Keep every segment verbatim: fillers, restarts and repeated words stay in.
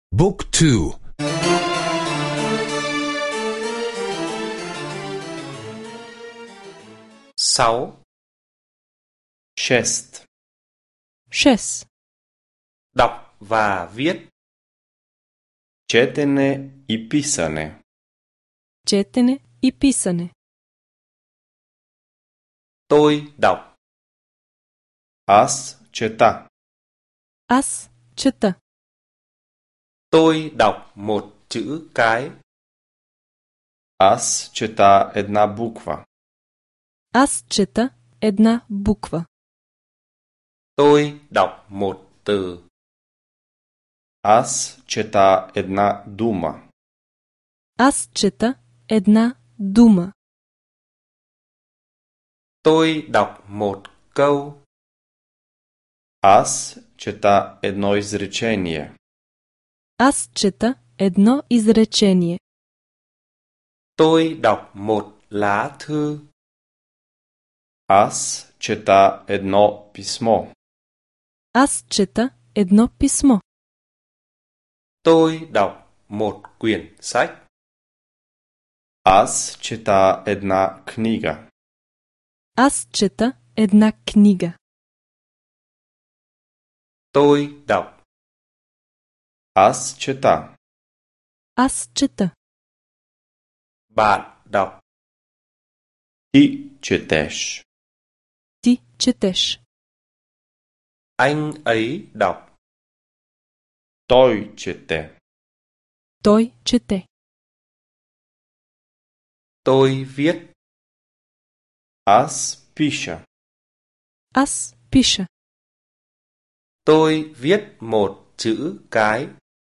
Book two. sáu. Шест. Шест. Đọc và viết. Четене и писане. Четене и писане. Tôi đọc. Аз чета. Аз чета. Tôi đọc một chữ cái. Аз чета една буква. Аз чета една буква. Tôi đọc một từ. Аз чета една дума. Аз чета една дума. Tôi đọc một câu. Аз чета едно изречение. Аз чета едно изречение. Tôi đọc một lá thư. Аз чета едно писмо. Аз чета едно писмо. Tôi đọc một quyển sách. Аз чета една книга. Аз чета една книга. Tôi đọc. Аз чета. Аз чета. Bạn đọc. Ти четеш. Ти четеш. Anh ấy đọc. Той чете. Той чете. Tôi viết. Аз пиша. Аз пиша. Tôi viết một chữ cái.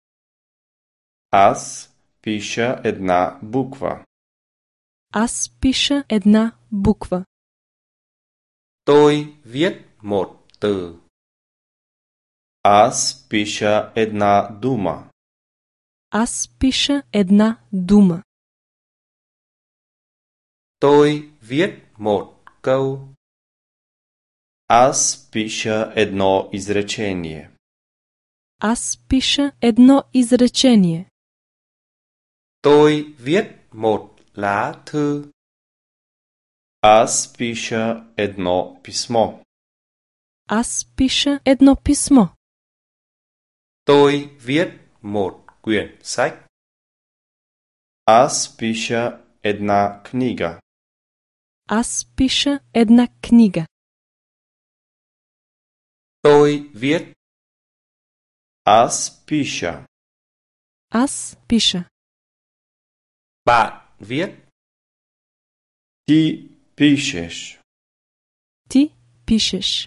Аз пиша една буква. Аз пиша една буква. Tôi viết một từ. Аз пиша една дума. Аз пиша една дума. Tôi viết một câu. Аз пиша едно изречение. Аз пиша едно изречение. Tôi viết một lá thư. Аз пиша едно писмо. Аз пиша едно писмо. Tôi viết một quyển sách. Аз пиша една книга. Аз пиша една книга. Tôi viết. Аз пиша. Аз пиша. Bạn viết. Ти пишеш. Ти пишеш.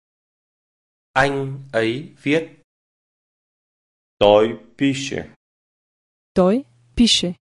Anh ấy viết. Той пише. Той пише.